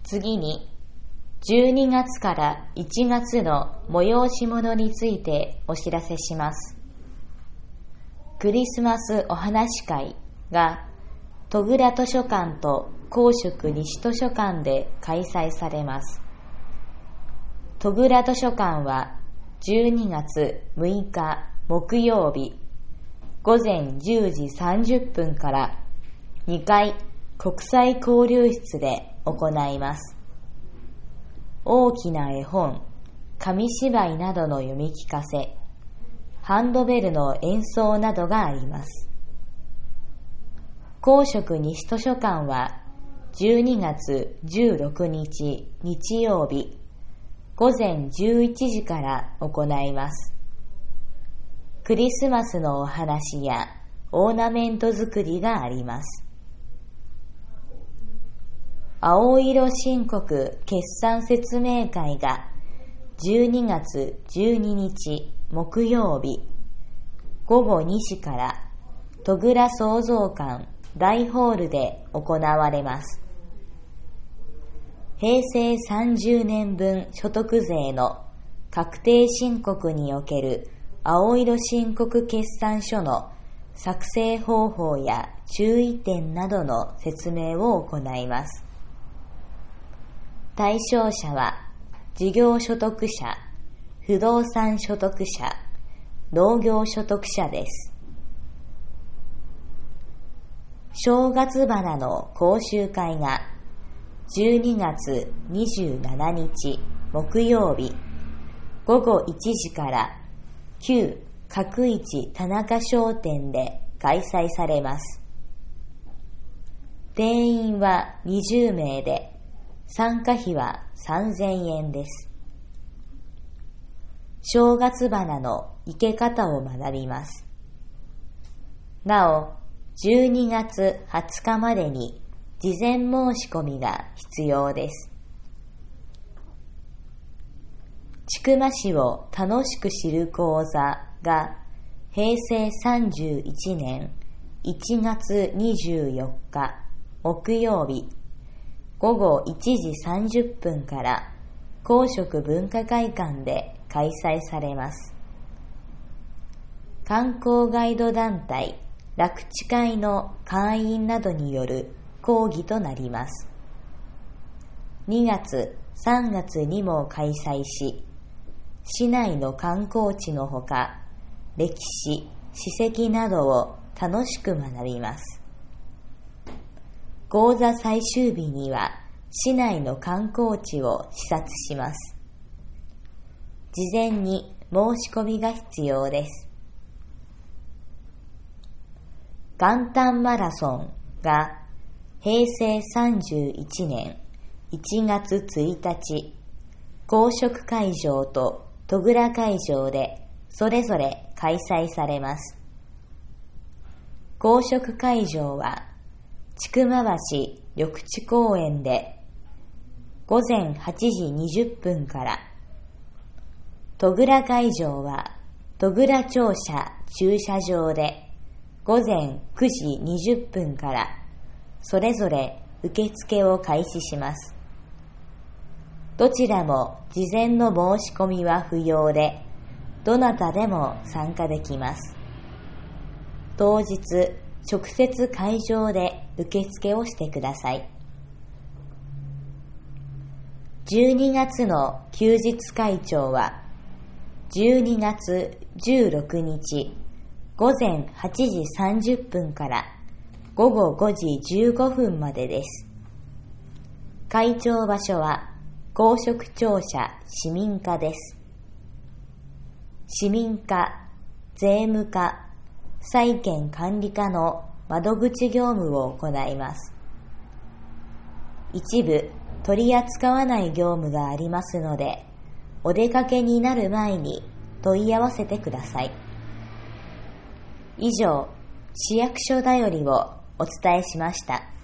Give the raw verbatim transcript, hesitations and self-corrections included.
次に、じゅうにがつからいちがつの催し物についてお知らせします。クリスマスお話会が戸倉図書館と公職西図書館で開催されます。戸倉図書館はじゅうにがつむいか木曜日ごぜんじゅうじさんじゅっぷんからにかい国際交流室で行います。大きな絵本、紙芝居などの読み聞かせ、ハンドベルの演奏などがあります。公職西図書館はじゅうにがつじゅうろくにち日曜日ごぜんじゅういちじから行います。クリスマスのお話やオーナメント作りがあります。青色申告決算説明会がじゅうにがつじゅうににち木曜日ごごにじから戸倉創造館大ホールで行われます。へいせいさんじゅうねんぶん所得税の確定申告における青色申告決算書の作成方法や注意点などの説明を行います。対象者は事業所得者、不動産所得者、農業所得者です。正月花の講習会がじゅうにがつにじゅうしちにち木曜日ごごいちじから旧角市田中商店で開催されます。定員はにじゅうめいで参加費はさんぜんえんです。正月花の生け方を学びます。なお、じゅうにがつはつかまでに事前申し込みが必要です。千曲市を楽しく知る講座がへいせいさんじゅういちねんいちがつにじゅうよっか木曜日ごごいちじさんじゅっぷんから公職文化会館で開催されます。観光ガイド団体楽知会の会員などによる講義となります。にがつ、さんがつにも開催し、市内の観光地のほか、歴史、史跡などを楽しく学びます。講座最終日には、市内の観光地を視察します。事前に申し込みが必要です。元旦マラソンがへいせいさんじゅういちねんいちがつついたち、公職会場と戸倉会場でそれぞれ開催されます。公職会場は千曲橋緑地公園でごぜんはちじにじゅっぷんから、戸倉会場は戸倉庁舎駐車場でごぜんくじにじゅっぷんからそれぞれ受付を開始します。どちらも事前の申し込みは不要で、どなたでも参加できます。当日、直接会場で受付をしてください。じゅうにがつの休日会長は、じゅうにがつじゅうろくにちごぜんはちじさんじゅっぷんからごごごじじゅうごふんまでです。会長場所は公職庁舎市民課です。市民課、税務課、債権管理課の窓口業務を行います。一部取り扱わない業務がありますので、お出かけになる前に問い合わせてください。以上、市役所だよりをお伝えしました。